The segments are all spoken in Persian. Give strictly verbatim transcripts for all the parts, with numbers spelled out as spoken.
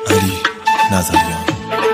علی نظریان.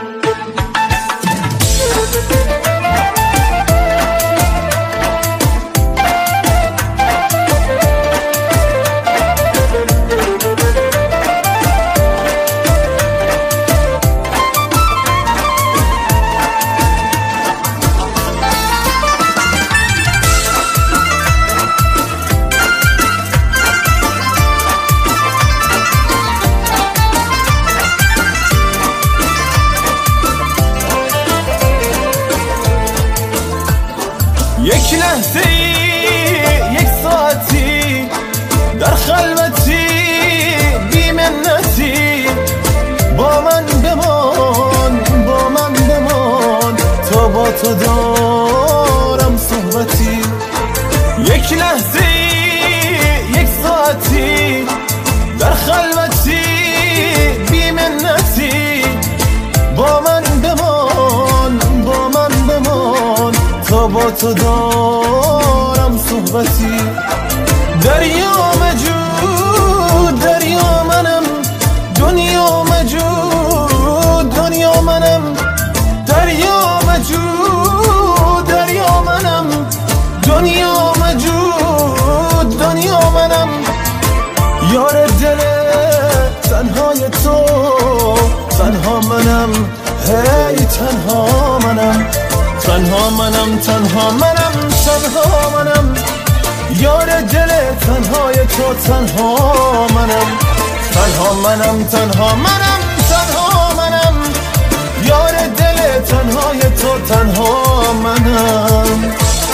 یک لحظه ای یک ساعتی در خلوتی بی منتی با من بمان با من بمان تا با تو دارم صحبتی. یک لحظه ای یک ساعتی در خلوتی بی منتی با من بمان با من بمان تا با تو دارم صحبتی. دریا مجود دریا منم دنیا مجود دنیا منم دریا مجود دریا منم دنیا مجود دنیا منم یار دل تنهای تو تنها منم هی تنها منم تنها منم تنها منم تنها منم یار دل تنهای تو تنها منم تنها منم تنها منم تنها منم یار دل تنهای تو تنها منم.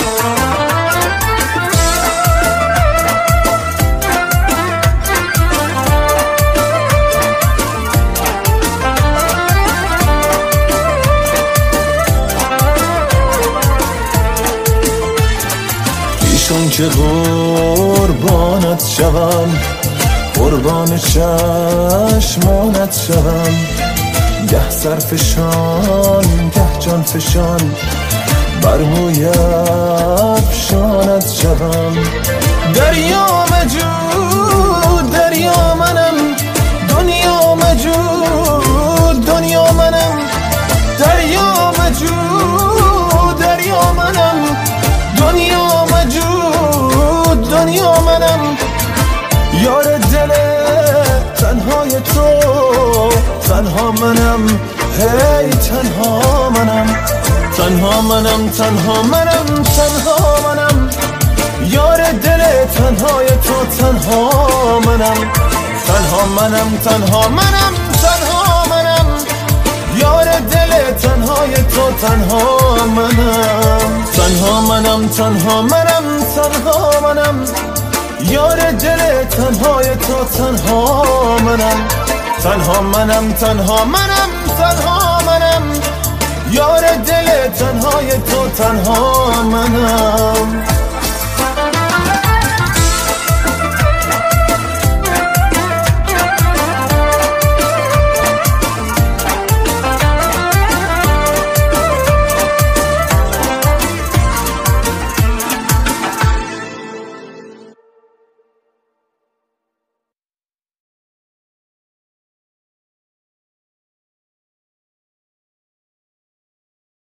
چون که قربانت شوم قربان چشمانت شوم گه سرفشان گه جان فشان بر مویت شانت شوم. دریا مجود دریا منم دنیا مجود دنیا منم دریا مجود دریا منم دنیا مجود دنیا منم یار دل تنهای تو تنها منم هی تنها منم تنها منم تنها منم تنها منم یار دل تنهای تو تنها منم تنها منم تنها منم تنها منم یار دل تنهای تو تنها منم تنها منم تنها منم تنها منم یار دل تنهای تو تنها منم تنها منم تنها منم تنها منم یار دل تنهای تو تنها منم.